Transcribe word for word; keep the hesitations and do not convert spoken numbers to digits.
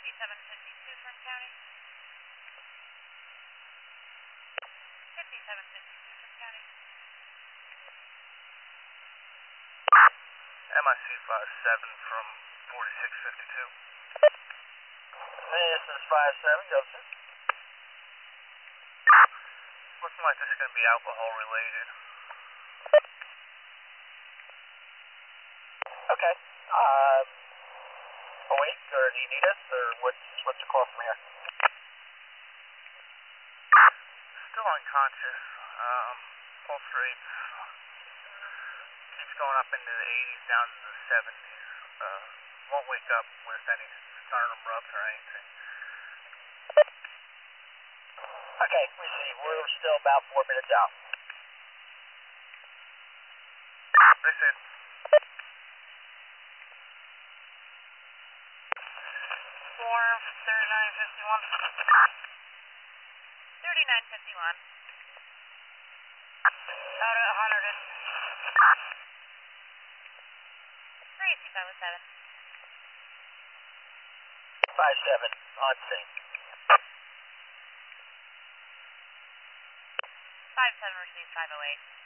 fifty-seven fifty-two, Flint County. fifty-seven fifty-two, Flint County. M I C five seven from forty-six fifty-two. This is five seven, go sir. Looking like this is going to be alcohol related. Okay. Um, awake, or do you need us, or what's, what's the call from here? Still unconscious. Um, pulse rates keeps going up into the eighties, down to the seventies. Uh, won't wake up with any sternum rubs or anything. Okay, we see. We're still about four minutes out. Receive. four thirty-nine fifty-one. thirty-nine fifty-one. Out at one hundred. three C five seven. five seven, on scene. five seven received five oh eight.